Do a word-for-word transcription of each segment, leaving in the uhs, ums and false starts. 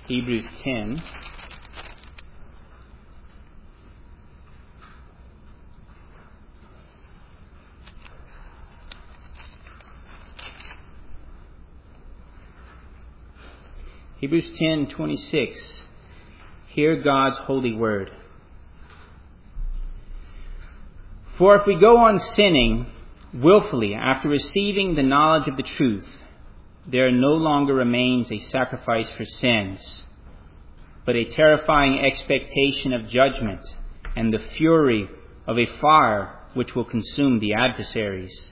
Hebrews ten. Hebrews ten twenty-six. Hear God's holy word. For if we go on sinning willfully after receiving the knowledge of the truth, there no longer remains a sacrifice for sins, but a terrifying expectation of judgment and the fury of a fire which will consume the adversaries.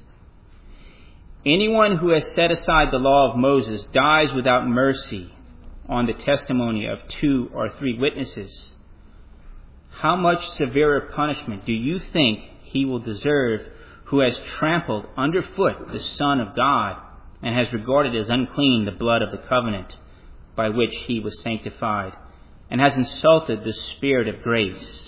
Anyone who has set aside the law of Moses dies without mercy on the testimony of two or three witnesses. How much severer punishment do you think he will deserve who has trampled underfoot the Son of God and has regarded as unclean the blood of the covenant by which he was sanctified, and has insulted the Spirit of grace?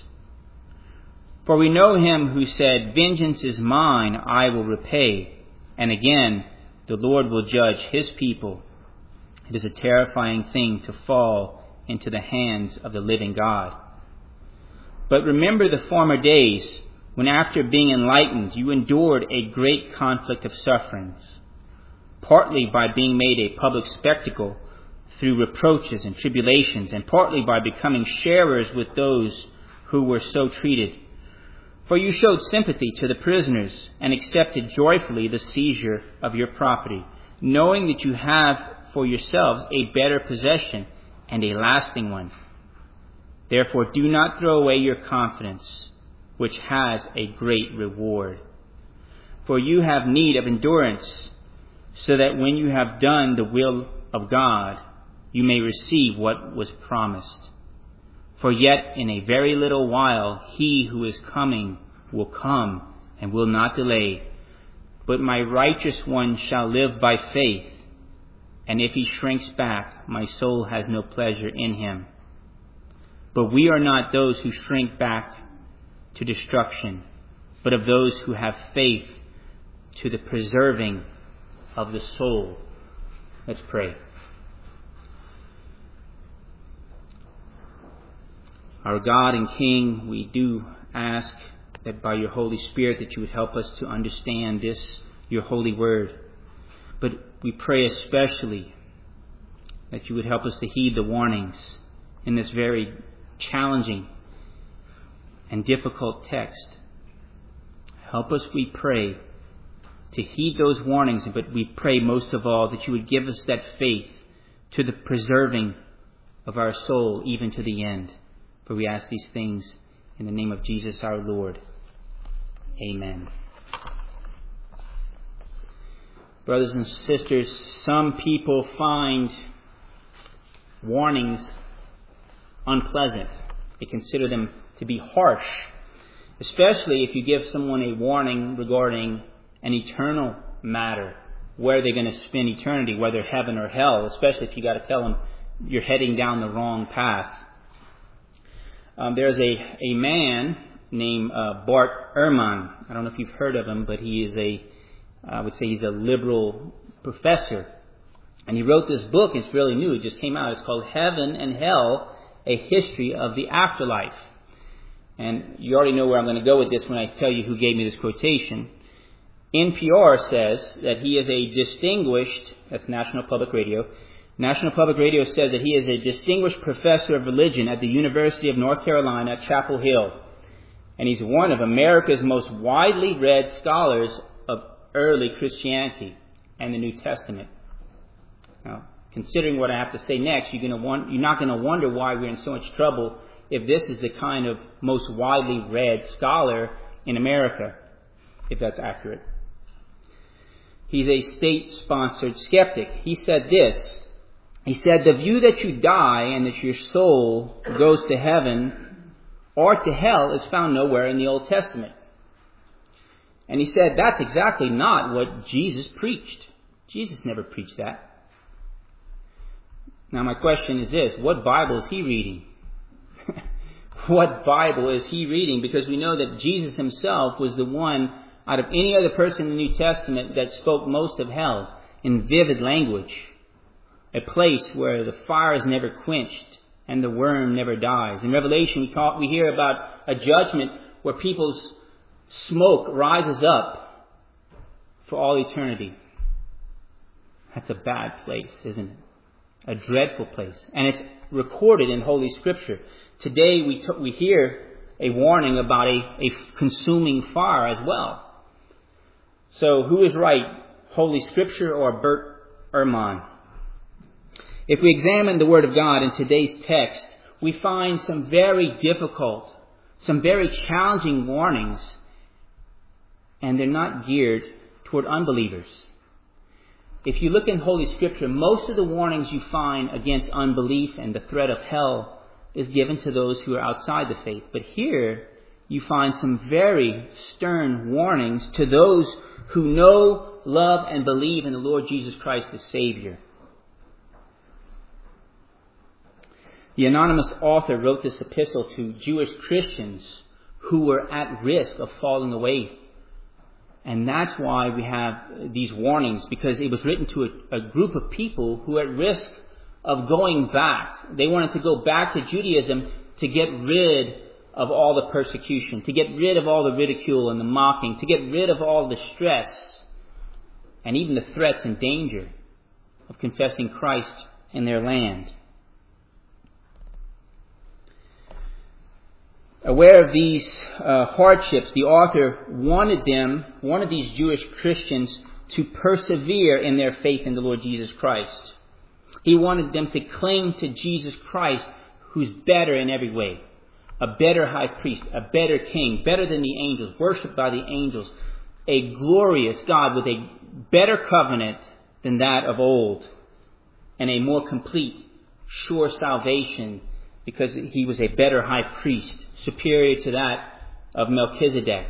For we know him who said, "Vengeance is mine, I will repay," and again, "The Lord will judge his people." It is a terrifying thing to fall into the hands of the living God. But remember the former days, when after being enlightened you endured a great conflict of sufferings, partly by being made a public spectacle through reproaches and tribulations, and partly by becoming sharers with those who were so treated. For you showed sympathy to the prisoners and accepted joyfully the seizure of your property, knowing that you have for yourselves a better possession and a lasting one. Therefore do not throw away your confidence, which has a great reward. For you have need of endurance, so that when you have done the will of God, you may receive what was promised. For yet in a very little while he who is coming will come and will not delay. But my righteous one shall live by faith, and if he shrinks back, my soul has no pleasure in him. But we are not those who shrink back to destruction, but of those who have faith to the preserving of the soul. Let's pray. Our God and King, we do ask that by your Holy Spirit that you would help us to understand this, your holy word. But we pray especially that you would help us to heed the warnings in this very challenging and difficult text. Help us, we pray, to heed those warnings, but we pray most of all that you would give us that faith to the preserving of our soul even to the end. For we ask these things in the name of Jesus our Lord. Amen. Brothers and sisters, some people find warnings unpleasant. They consider them to be harsh, especially if you give someone a warning regarding an eternal matter, where they're going to spend eternity, whether heaven or hell, especially if you got to tell them you're heading down the wrong path. Um, there's a, a man named uh, Bart Ehrman. I don't know if you've heard of him, but he is a, I would say he's a liberal professor. And he wrote this book. It's really new. It just came out. It's called Heaven and Hell, A History of the Afterlife. And you already know where I'm going to go with this when I tell you who gave me this quotation. N P R says that he is a distinguished, that's National Public Radio, National Public Radio says that he is a distinguished professor of religion at the University of North Carolina at Chapel Hill. And he's one of America's most widely read scholars of early Christianity and the New Testament. Now, considering what I have to say next, you're, going to want, you're not going to wonder why we're in so much trouble if this is the kind of most widely read scholar in America, if that's accurate. He's a state-sponsored skeptic. He said this. He said, the view that you die and that your soul goes to heaven or to hell is found nowhere in the Old Testament. And he said, that's exactly not what Jesus preached. Jesus never preached that. Now my question is this, what Bible is he reading? What Bible is he reading? Because we know that Jesus himself was the one out of any other person in the New Testament that spoke most of hell in vivid language. a place where the fire is never quenched and the worm never dies. In Revelation, we talk, we hear about a judgment where people's smoke rises up for all eternity. That's a bad place, isn't it? A dreadful place. And it's recorded in Holy Scripture. Today we t- we hear a warning about a, a consuming fire as well. So who is right, Holy Scripture or Bert Ehrman? If we examine the Word of God in today's text, we find some very difficult, some very challenging warnings, and they're not geared toward unbelievers. If you look in Holy Scripture, most of the warnings you find against unbelief and the threat of hell is given to those who are outside the faith. But here, you find some very stern warnings to those who know, love, and believe in the Lord Jesus Christ as Savior. The anonymous author wrote this epistle to Jewish Christians who were at risk of falling away. And that's why we have these warnings, because it was written to a, a group of people who were at risk of going back. They wanted to go back to Judaism to get rid of all the persecution, to get rid of all the ridicule and the mocking, to get rid of all the stress and even the threats and danger of confessing Christ in their land. Aware of these uh, hardships, the author wanted them, wanted these Jewish Christians to persevere in their faith in the Lord Jesus Christ. He wanted them to cling to Jesus Christ, who's better in every way. A better high priest, a better king, better than the angels, worshipped by the angels. A glorious God with a better covenant than that of old. And a more complete, sure salvation, because he was a better high priest, superior to that of Melchizedek.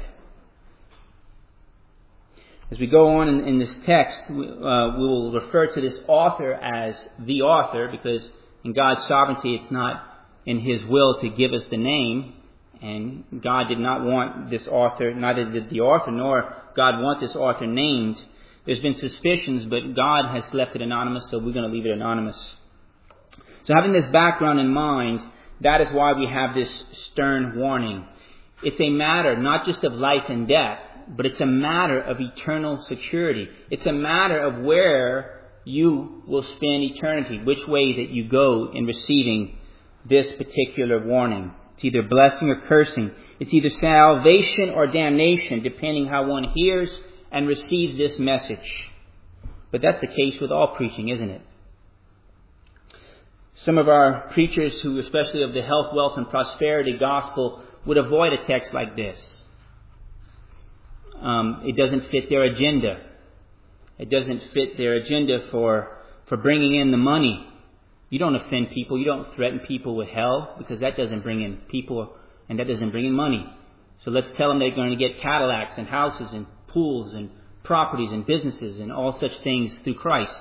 As we go on in, in this text, uh, we will refer to this author as the author, because in God's sovereignty it's not in His will to give us the name, and God did not want this author, neither did the author, nor God want this author named. There's been suspicions, but God has left it anonymous, so we're going to leave it anonymous. So having this background in mind, that is why we have this stern warning. It's a matter not just of life and death, but it's a matter of eternal security. It's a matter of where you will spend eternity, which way that you go in receiving this particular warning. It's either blessing or cursing. It's either salvation or damnation, depending how one hears and receives this message. But that's the case with all preaching, isn't it? Some of our preachers who, especially of the health, wealth, and prosperity gospel, would avoid a text like this. Um, it doesn't fit their agenda. It doesn't fit their agenda for, for bringing in the money. You don't offend people. You don't threaten people with hell, because that doesn't bring in people and that doesn't bring in money. So let's tell them they're going to get Cadillacs and houses and pools and properties and businesses and all such things through Christ.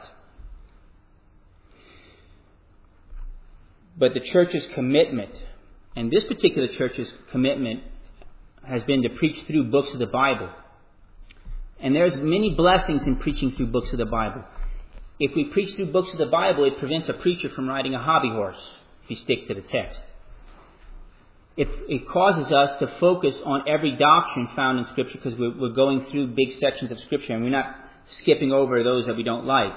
But the church's commitment, and this particular church's commitment, has been to preach through books of the Bible. And there's many blessings in preaching through books of the Bible. If we preach through books of the Bible, it prevents a preacher from riding a hobby horse if he sticks to the text. It, it causes us to focus on every doctrine found in Scripture, because we're, we're going through big sections of Scripture and we're not skipping over those that we don't like.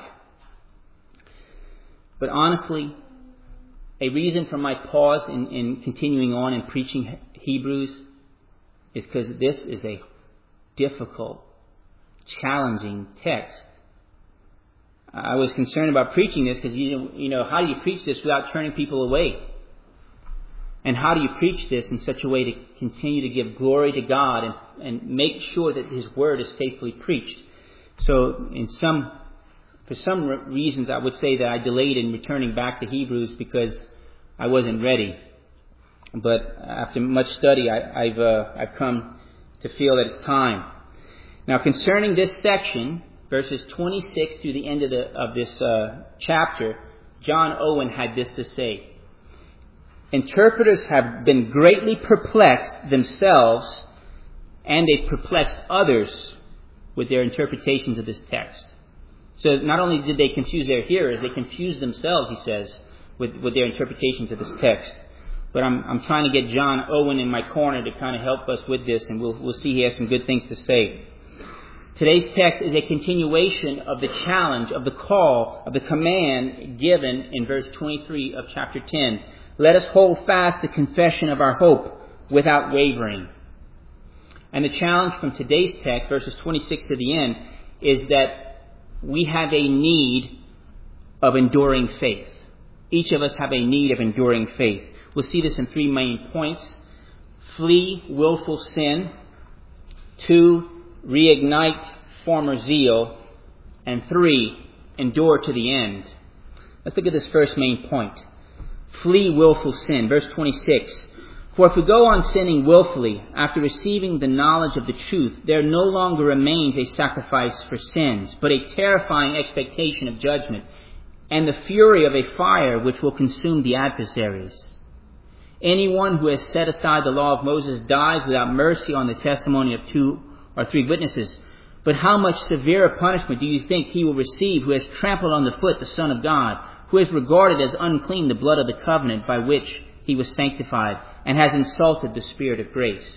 But honestly, a reason for my pause in, in continuing on in preaching Hebrews is because this is a difficult, challenging text. I was concerned about preaching this because, you know, you know, how do you preach this without turning people away? And how do you preach this in such a way to continue to give glory to God and, and make sure that His Word is faithfully preached? So in some, for some reasons, I would say that I delayed in returning back to Hebrews because I wasn't ready. But after much study, I, I've uh, I've come to feel that it's time. Now, concerning this section, verses twenty-six through the end of the of this uh, chapter, John Owen had this to say: interpreters have been greatly perplexed themselves, and they've perplexed others with their interpretations of this text. So not only did they confuse their hearers, they confused themselves, he says, with, with their interpretations of this text. But I'm, I'm trying to get John Owen in my corner to kind of help us with this, and we'll, we'll see he has some good things to say. Today's text is a continuation of the challenge, of the call, of the command given in verse twenty-three of chapter ten. Let us hold fast the confession of our hope without wavering. And the challenge from today's text, verses twenty-six to the end, is that we have a need of enduring faith. Each of us have a need of enduring faith. We'll see this in three main points. Flee willful sin. Two, reignite former zeal. And three, endure to the end. Let's look at this first main point. Flee willful sin. Verse twenty-six. For if we go on sinning willfully after receiving the knowledge of the truth, there no longer remains a sacrifice for sins, but a terrifying expectation of judgment and the fury of a fire which will consume the adversaries. Anyone who has set aside the law of Moses dies without mercy on the testimony of two or three witnesses. But how much severer punishment do you think he will receive who has trampled on the foot the Son of God, who has regarded as unclean the blood of the covenant by which he was sanctified, and has insulted the Spirit of grace?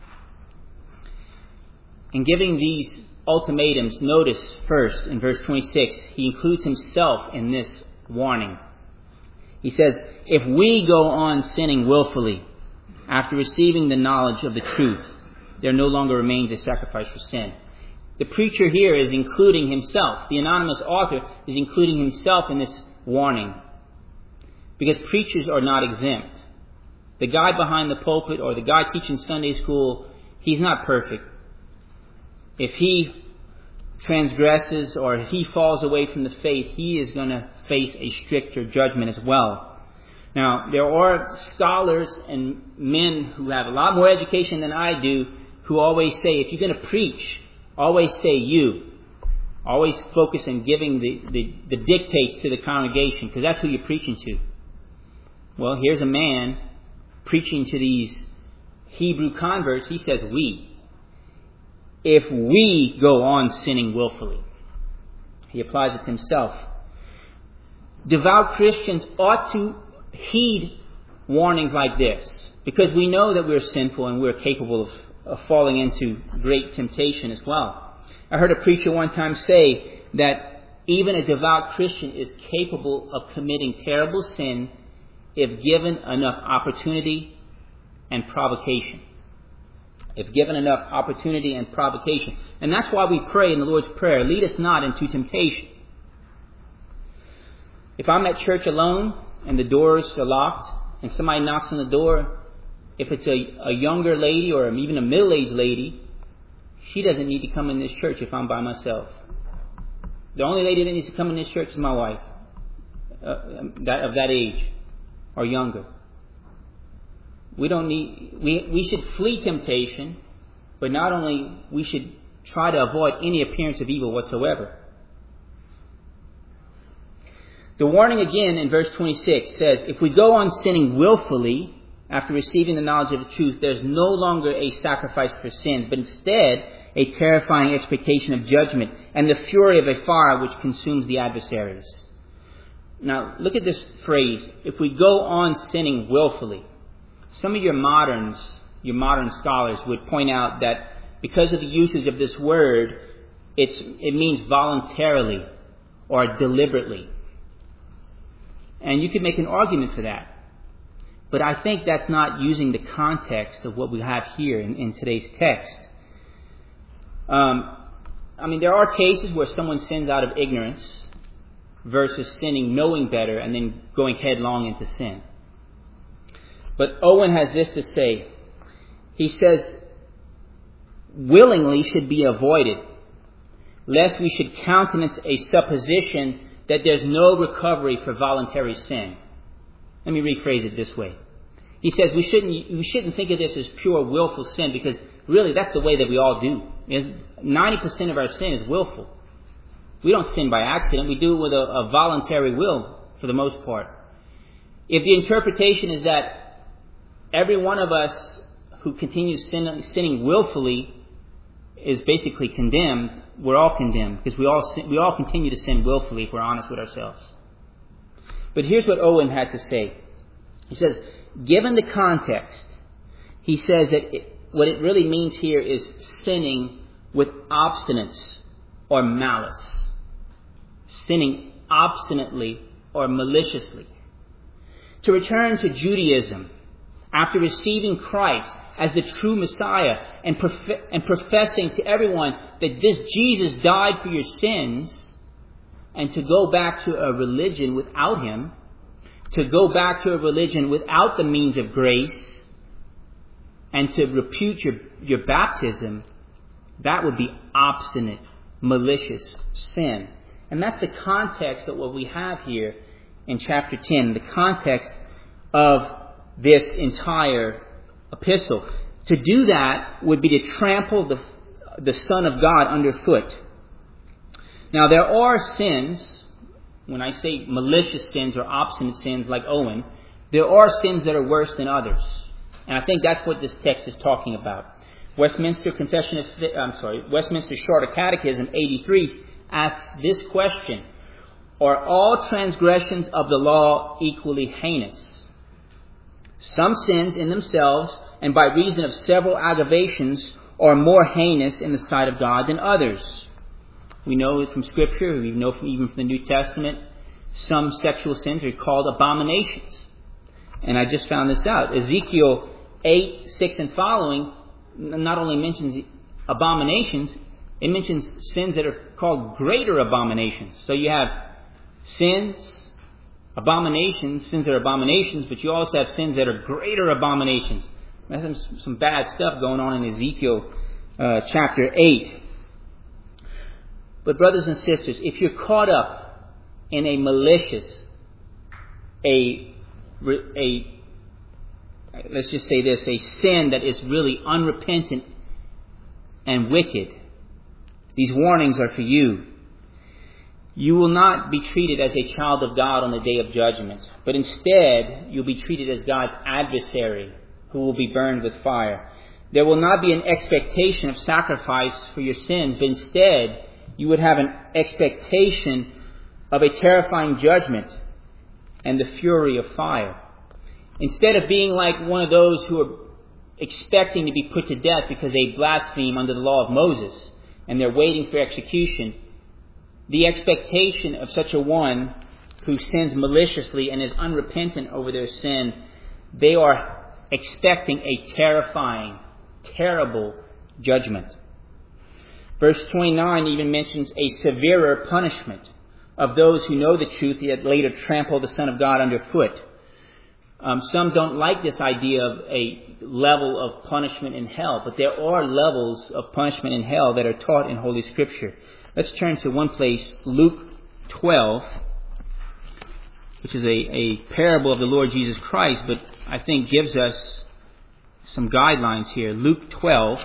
In giving these ultimatums, notice first in verse twenty-six, he includes himself in this warning. He says, if we go on sinning willfully after receiving the knowledge of the truth, there no longer remains a sacrifice for sin. The preacher here is including himself. The anonymous author is including himself in this warning, because preachers are not exempt. The guy behind the pulpit or the guy teaching Sunday school, he's not perfect. If he transgresses or if he falls away from the faith, he is going to face a stricter judgment as well. Now, there are scholars and men who have a lot more education than I do who always say, if you're going to preach, always say you. Always focus on giving the, the, the dictates to the congregation, because that's who you're preaching to. Well, here's a man preaching to these Hebrew converts. He says, we. If we go on sinning willfully. He applies it to himself. Devout Christians ought to heed warnings like this, because we know that we're sinful and we're capable of, of falling into great temptation as well. I heard a preacher one time say that even a devout Christian is capable of committing terrible sin if given enough opportunity and provocation. If given enough opportunity and provocation. And that's why we pray in the Lord's Prayer, lead us not into temptation. If I'm at church alone and the doors are locked and somebody knocks on the door, if it's a, a younger lady or even a middle-aged lady, she doesn't need to come in this church if I'm by myself. The only lady that needs to come in this church is my wife, uh, that of that age or younger. We don't need. We we should flee temptation, but not only we should try to avoid any appearance of evil whatsoever. The warning again in verse twenty-six says, if we go on sinning willfully after receiving the knowledge of the truth, there's no longer a sacrifice for sins, but instead a terrifying expectation of judgment and the fury of a fire which consumes the adversaries. Now, look at this phrase, if we go on sinning willfully. Some of your moderns, your modern scholars would point out that because of the usage of this word, it's, it means voluntarily or deliberately. And you could make an argument for that. But I think that's not using the context of what we have here in, in today's text. Um, I mean, there are cases where someone sins out of ignorance versus sinning knowing better and then going headlong into sin. But Owen has this to say. He says, willingly should be avoided, lest we should countenance a supposition that there's no recovery for voluntary sin. Let me rephrase it this way. He says we shouldn't we shouldn't think of this as pure willful sin, because really that's the way that we all do. ninety percent of our sin is willful. We don't sin by accident. We do it with a, a voluntary will for the most part. If the interpretation is that every one of us who continues sin, sinning willfully is basically condemned, we're all condemned because we all sin, we all continue to sin willfully if we're honest with ourselves. But here's what Owen had to say. He says, given the context, he says that it, what it really means here is sinning with obstinance or malice. Sinning obstinately or maliciously. To return to Judaism after receiving Christ as the true Messiah and, prof- and professing to everyone that this Jesus died for your sins, and to go back to a religion without Him, to go back to a religion without the means of grace, and to repute your, your baptism, that would be obstinate, malicious sin. And that's the context of what we have here in chapter ten, the context of this entire epistle. To do that would be to trample the, the Son of God underfoot. Now there are sins, when I say malicious sins or obstinate sins like Owen, there are sins that are worse than others. And I think that's what this text is talking about. Westminster Confession of, I'm sorry, Westminster Shorter Catechism eighty-three asks this question: are all transgressions of the law equally heinous? Some sins in themselves and by reason of several aggravations are more heinous in the sight of God than others. We know from Scripture, we know from, even from the New Testament, some sexual sins are called abominations. And I just found this out. Ezekiel eight, six and following not only mentions abominations, it mentions sins that are called greater abominations. So you have sins, abominations, sins that are abominations, but you also have sins that are greater abominations. There's some, some bad stuff going on in Ezekiel uh, chapter eight. But brothers and sisters, if you're caught up in a malicious, a, a, let's just say this, a sin that is really unrepentant and wicked, these warnings are for you. You will not be treated as a child of God on the day of judgment, but instead you'll be treated as God's adversary who will be burned with fire. There will not be an expectation of sacrifice for your sins, but instead you would have an expectation of a terrifying judgment and the fury of fire. Instead of being like one of those who are expecting to be put to death because they blaspheme under the law of Moses and they're waiting for execution, the expectation of such a one who sins maliciously and is unrepentant over their sin, they are expecting a terrifying, terrible judgment. Verse twenty-nine even mentions a severer punishment of those who know the truth yet later trample the Son of God underfoot. Um, some don't like this idea of a level of punishment in hell, but there are levels of punishment in hell that are taught in Holy Scripture. Let's turn to one place, Luke twelve, which is a, a parable of the Lord Jesus Christ, but I think gives us some guidelines here. Luke twelve.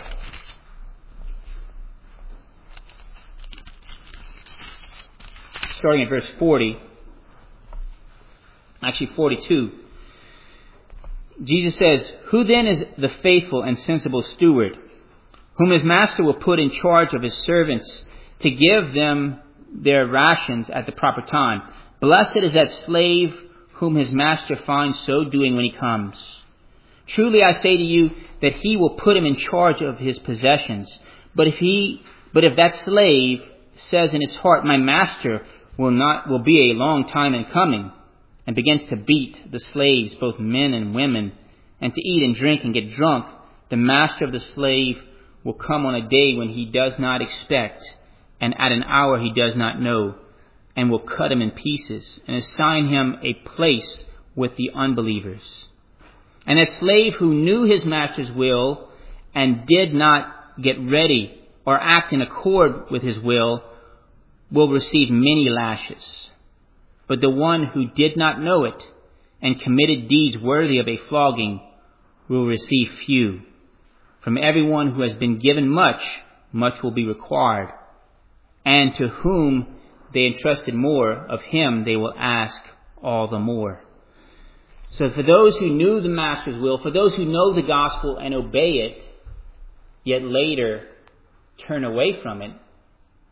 Starting at verse forty, actually forty-two. Jesus says, "Who then is the faithful and sensible steward, whom his master will put in charge of his servants to give them their rations at the proper time? Blessed is that slave whom his master finds so doing when he comes. Truly I say to you that he will put him in charge of his possessions. But if he, but if that slave says in his heart, my master will not, will be a long time in coming, and begins to beat the slaves, both men and women, and to eat and drink and get drunk, the master of the slave will come on a day when he does not expect, and at an hour he does not know, and will cut him in pieces, and assign him a place with the unbelievers. And a slave who knew his master's will and did not get ready or act in accord with his will will receive many lashes. But the one who did not know it and committed deeds worthy of a flogging will receive few. From everyone who has been given much, much will be required. And to whom they entrusted more, of him they will ask all the more." So for those who knew the master's will, for those who know the gospel and obey it, yet later turn away from it,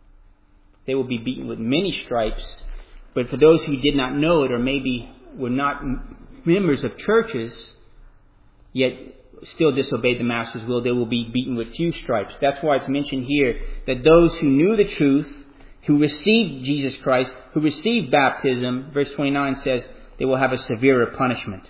they will be beaten with many stripes. But for those who did not know it, or maybe were not members of churches, yet still disobeyed the Master's will, they will be beaten with few stripes. That's why it's mentioned here that those who knew the truth, who received Jesus Christ, who received baptism, verse twenty-nine says, they will have a severer punishment.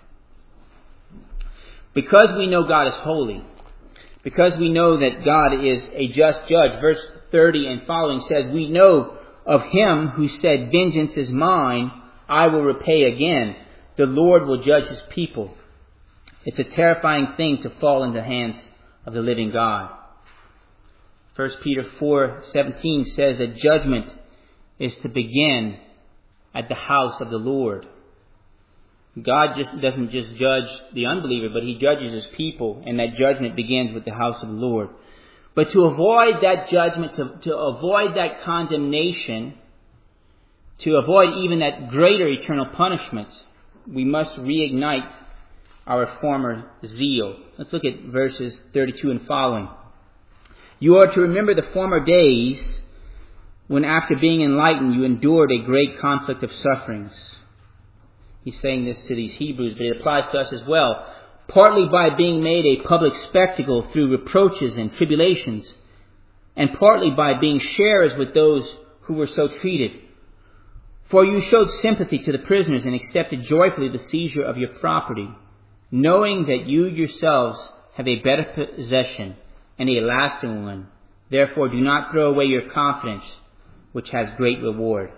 Because we know God is holy, because we know that God is a just judge, verse thirty and following says, we know of him who said, vengeance is mine, I will repay again. The Lord will judge his people. It's a terrifying thing to fall into the hands of the living God. First Peter four seventeen says that judgment is to begin at the house of the Lord. God just doesn't just judge the unbeliever, but he judges his people, and that judgment begins with the house of the Lord. But to avoid that judgment, to, to avoid that condemnation, to avoid even that greater eternal punishment, we must reignite our former zeal. Let's look at verses thirty-two and following. You are to remember the former days when after being enlightened you endured a great conflict of sufferings. He's saying this to these Hebrews, but it applies to us as well. Partly by being made a public spectacle through reproaches and tribulations, and partly by being sharers with those who were so treated. For you showed sympathy to the prisoners and accepted joyfully the seizure of your property, knowing that you yourselves have a better possession and a lasting one. Therefore do not throw away your confidence, which has great reward.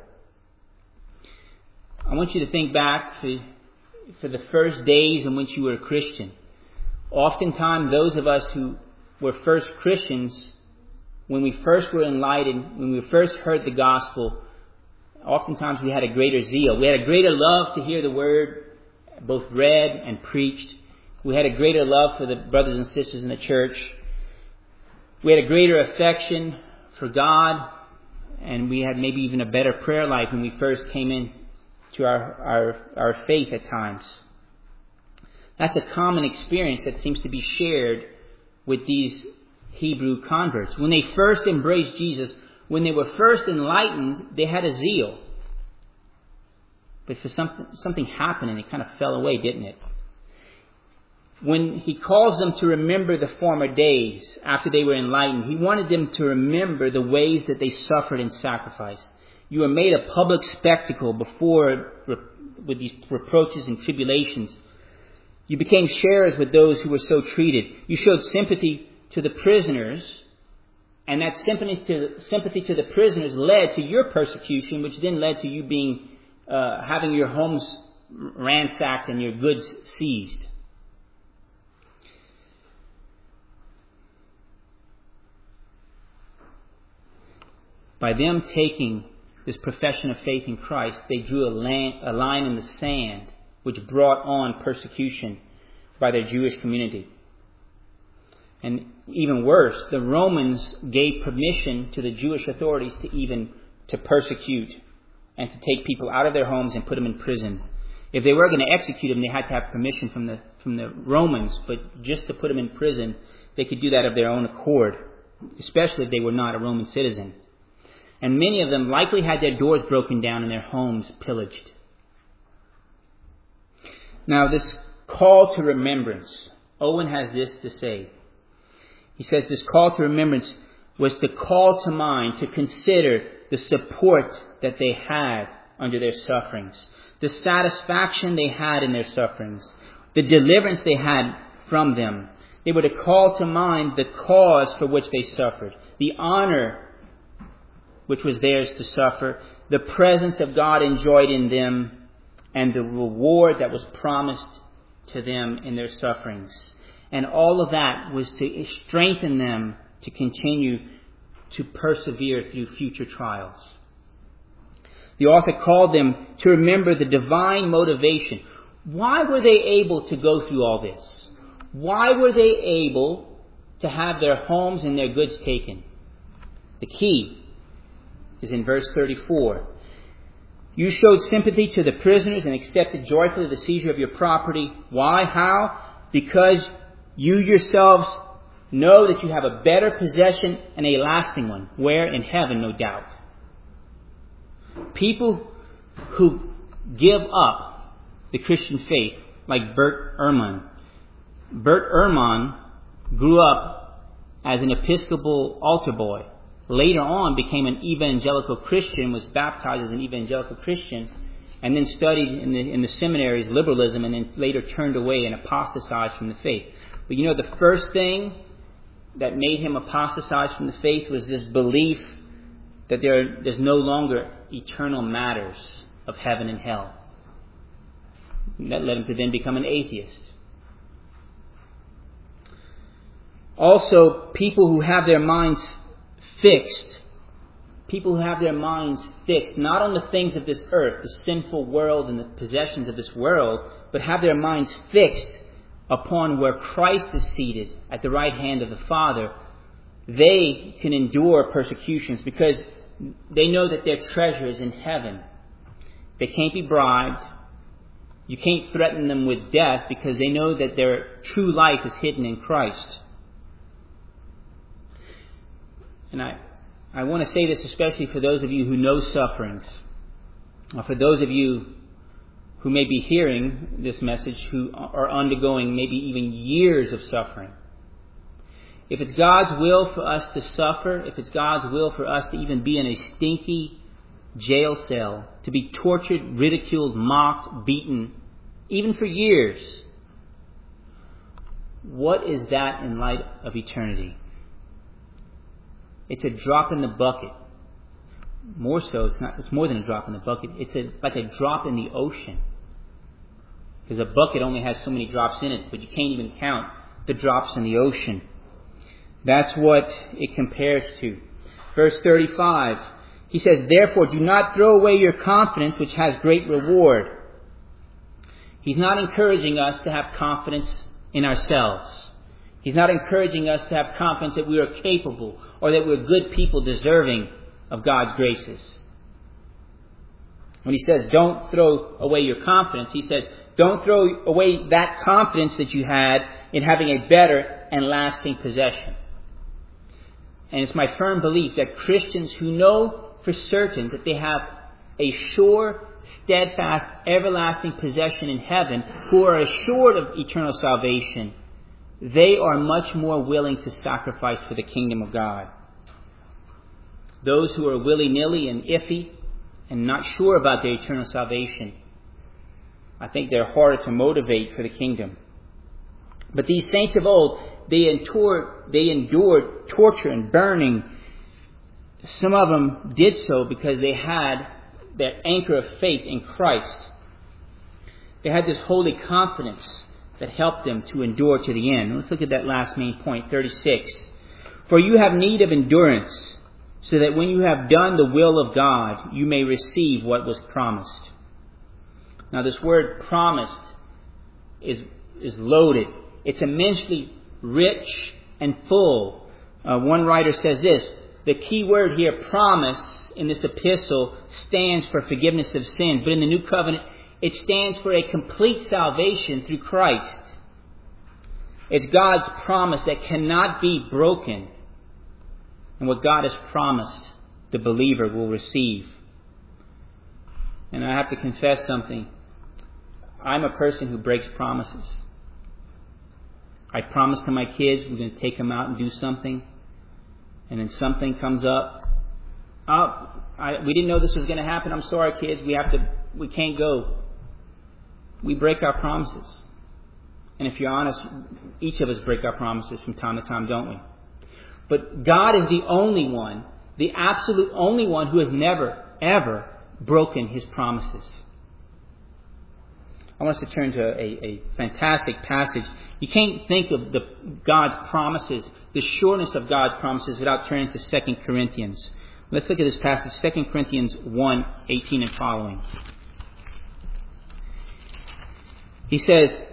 I want you to think back for, for the first days in which you were a Christian. Oftentimes, those of us who were first Christians, when we first were enlightened, when we first heard the gospel, oftentimes we had a greater zeal. We had a greater love to hear the word both read and preached. We had a greater love for the brothers and sisters in the church. We had a greater affection for God, and we had maybe even a better prayer life when we first came in to our, our, our faith at times. That's a common experience that seems to be shared with these Hebrew converts. When they first embraced Jesus, when they were first enlightened, they had a zeal. But for something, something happened and it kind of fell away, didn't it? When he calls them to remember the former days after they were enlightened, he wanted them to remember the ways that they suffered and sacrificed. You were made a public spectacle before with these reproaches and tribulations. You became sharers with those who were so treated. You showed sympathy to the prisoners, and that sympathy to, sympathy to the prisoners led to your persecution, which then led to you being uh, having your homes ransacked and your goods seized. By them taking this profession of faith in Christ, they drew a line, a line in the sand which brought on persecution by their Jewish community. And even worse, the Romans gave permission to the Jewish authorities to even to persecute and to take people out of their homes and put them in prison. If they were going to execute them, they had to have permission from the from the Romans, but just to put them in prison, they could do that of their own accord, especially if they were not a Roman citizen. And many of them likely had their doors broken down and their homes pillaged. Now, this call to remembrance, Owen has this to say. He says this call to remembrance was to call to mind, to consider the support that they had under their sufferings, the satisfaction they had in their sufferings, the deliverance they had from them. They were to call to mind the cause for which they suffered, the honor which was theirs to suffer, the presence of God enjoyed in them, and the reward that was promised to them in their sufferings. And all of that was to strengthen them to continue to persevere through future trials. The author called them to remember the divine motivation. Why were they able to go through all this? Why were they able to have their homes and their goods taken? The key is in verse thirty-four. You showed sympathy to the prisoners and accepted joyfully the seizure of your property. Why? How? Because you yourselves know that you have a better possession and a lasting one. Where? In heaven, no doubt. People who give up the Christian faith, like Bert Ehrman. Bert Ehrman grew up as an Episcopal altar boy. Later on became an evangelical Christian, was baptized as an evangelical Christian, and then studied in the, in the seminaries liberalism, and then later turned away and apostatized from the faith. But you know, the first thing that made him apostatize from the faith was this belief that there, there's no longer eternal matters of heaven and hell. That led him to then become an atheist. Also, people who have their minds fixed, people who have their minds fixed not on the things of this earth, the sinful world and the possessions of this world, but have their minds fixed upon where Christ is seated at the right hand of the Father, they can endure persecutions because they know that their treasure is in heaven. They can't be bribed. You can't threaten them with death because they know that their true life is hidden in Christ. And I, I want to say this especially for those of you who know sufferings, or for those of you who may be hearing this message who are undergoing maybe even years of suffering. If it's God's will for us to suffer, if it's God's will for us to even be in a stinky jail cell, to be tortured, ridiculed, mocked, beaten, even for years, what is that in light of eternity? It's a drop in the bucket. More so, it's not. It's more than a drop in the bucket. It's a, like a drop in the ocean. Because a bucket only has so many drops in it, but you can't even count the drops in the ocean. That's what it compares to. Verse thirty-five, he says, "Therefore do not throw away your confidence, which has great reward." He's not encouraging us to have confidence in ourselves. He's not encouraging us to have confidence that we are capable or that we're good people deserving of God's graces. When he says don't throw away your confidence, he says don't throw away that confidence that you had in having a better and lasting possession. And it's my firm belief that Christians who know for certain that they have a sure, steadfast, everlasting possession in heaven, who are assured of eternal salvation, they are much more willing to sacrifice for the kingdom of God. Those who are willy-nilly and iffy and not sure about their eternal salvation, I think they're harder to motivate for the kingdom. But these saints of old, they endured, they endured torture and burning. Some of them did so because they had their anchor of faith in Christ. They had this holy confidence that helped them to endure to the end. Let's look at that last main point, thirty-six. "For you have need of endurance, so that when you have done the will of God, you may receive what was promised." Now this word promised is, is loaded. It's immensely rich and full. Uh, one writer says this, the key word here, promise, in this epistle stands for forgiveness of sins. But in the New Covenant, it stands for a complete salvation through Christ. It's God's promise that cannot be broken. And what God has promised, the believer will receive. And I have to confess something. I'm a person who breaks promises. I promise to my kids we're going to take them out and do something. And then something comes up. Oh, I, we didn't know this was going to happen. I'm sorry, kids. We have to. We can't go. We break our promises. And if you're honest, each of us break our promises from time to time, don't we? But God is the only one, the absolute only one who has never, ever broken his promises. I want us to turn to a, a fantastic passage. You can't think of the God's promises, the sureness of God's promises, without turning to Second Corinthians. Let's look at this passage, Second Corinthians one, eighteen and following. He says,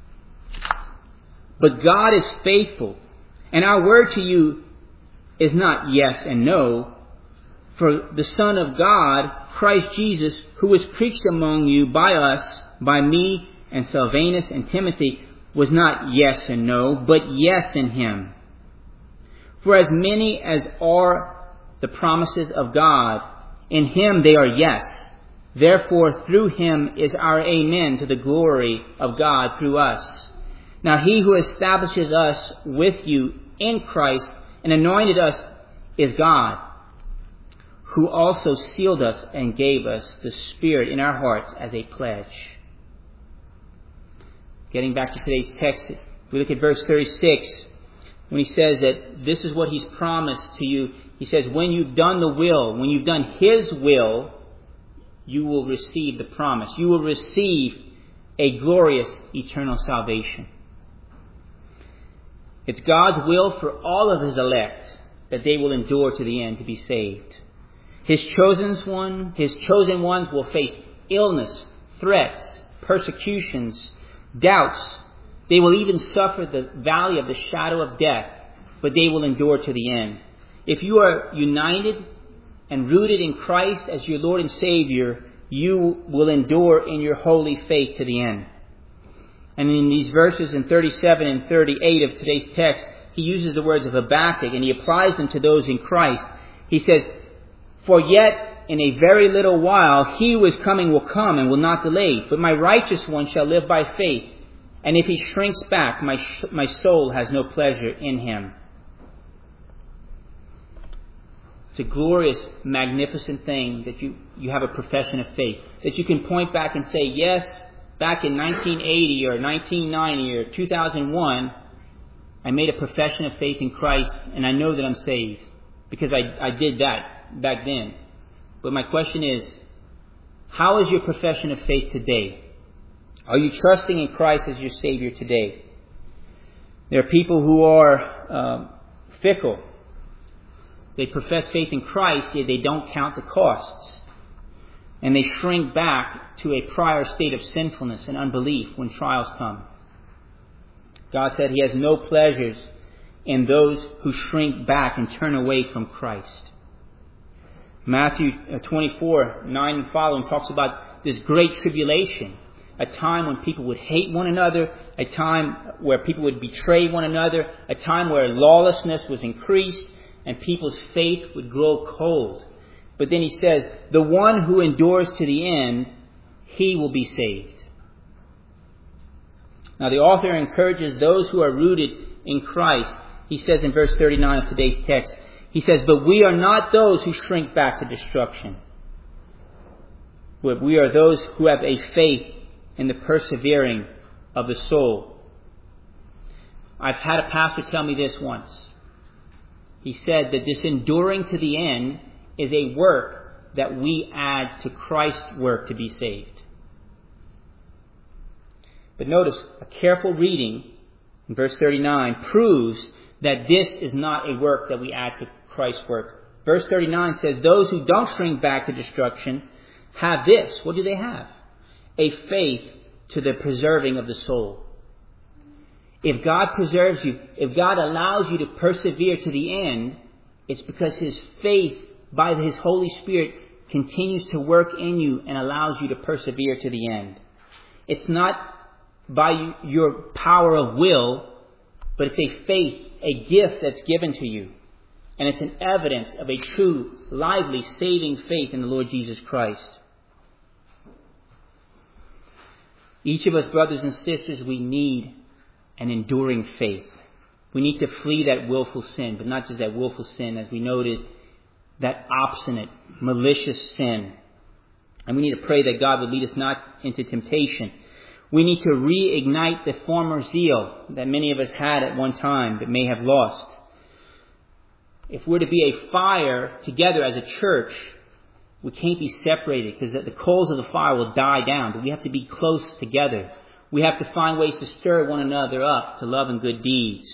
"But God is faithful, and our word to you is not yes and no. For the Son of God, Christ Jesus, who was preached among you by us, by me and Silvanus and Timothy, was not yes and no, but yes in him. For as many as are the promises of God, In him they are yes. Therefore, through him is our amen to the glory of God through us. Now he who establishes us with you in Christ and anointed us is God, who also sealed us and gave us the Spirit in our hearts as a pledge. Getting back to today's text, we look at verse thirty-six, when he says that this is what he's promised to you. He says, when you've done the will, when you've done his will, you will receive the promise. You will receive a glorious eternal salvation. It's God's will for all of his elect that they will endure to the end to be saved. His chosen one, his chosen ones will face illness, threats, persecutions, doubts. They will even suffer the valley of the shadow of death, but they will endure to the end. If you are united and rooted in Christ as your Lord and Savior, you will endure in your holy faith to the end. And in these verses in thirty-seven and thirty-eight of today's text, he uses the words of Habakkuk and he applies them to those in Christ. He says, for yet in a very little while he who is coming will come and will not delay, but my righteous one shall live by faith. And if he shrinks back, my, sh- my soul has no pleasure in him. It's a glorious, magnificent thing that you, you have a profession of faith. That you can point back and say, yes, back in nineteen eighty or nineteen ninety or two thousand one, I made a profession of faith in Christ and I know that I'm saved. Because I, I did that back then. But my question is, how is your profession of faith today? Are you trusting in Christ as your Savior today? There are people who are uh, fickle. They profess faith in Christ, yet they don't count the costs. And they shrink back to a prior state of sinfulness and unbelief when trials come. God said he has no pleasures in those who shrink back and turn away from Christ. Matthew twenty-four, nine and following talks about this great tribulation. A time when people would hate one another, a time where people would betray one another, a time where lawlessness was increased and people's faith would grow cold. But then he says, the one who endures to the end, he will be saved. Now the author encourages those who are rooted in Christ. He says in verse thirty-nine of today's text, he says, but we are not those who shrink back to destruction. But we are those who have a faith in the persevering of the soul. I've had a pastor tell me this once. He said that this enduring to the end is a work that we add to Christ's work to be saved. But notice, a careful reading in verse thirty-nine proves that this is not a work that we add to Christ's work. Verse thirty-nine says, those who don't shrink back to destruction have this. What do they have? A faith to the preserving of the soul. If God preserves you, if God allows you to persevere to the end, it's because his faith by his Holy Spirit continues to work in you and allows you to persevere to the end. It's not by your power of will, but it's a faith, a gift that's given to you. And it's an evidence of a true, lively, saving faith in the Lord Jesus Christ. Each of us, brothers and sisters, we need an enduring faith. We need to flee that willful sin, but not just that willful sin, as we noted, that obstinate, malicious sin. And we need to pray that God would lead us not into temptation. We need to reignite the former zeal that many of us had at one time but may have lost. If we're to be a fire together as a church, we can't be separated because the coals of the fire will die down. But we have to be close together. We have to find ways to stir one another up to love and good deeds.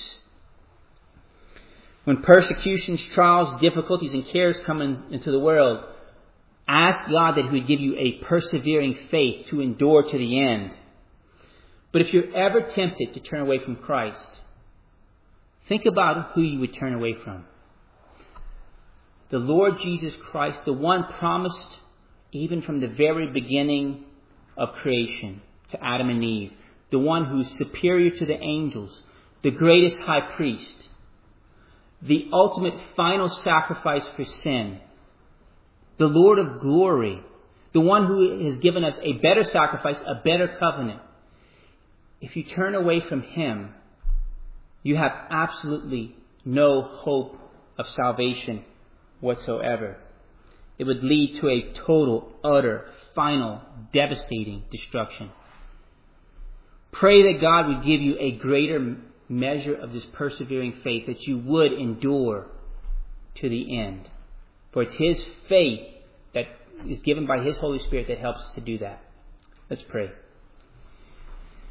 When persecutions, trials, difficulties, and cares come in, into the world, ask God that he would give you a persevering faith to endure to the end. But if you're ever tempted to turn away from Christ, think about who you would turn away from. The Lord Jesus Christ, the one promised even from the very beginning of creation to Adam and Eve, the one who's superior to the angels, the greatest high priest, the ultimate final sacrifice for sin, the Lord of glory, the one who has given us a better sacrifice, a better covenant. If you turn away from Him, you have absolutely no hope of salvation whatsoever. It would lead to a total, utter, final, devastating destruction. Pray that God would give you a greater measure of this persevering faith, that you would endure to the end. For it's His faith that is given by His Holy Spirit that helps us to do that. Let's pray.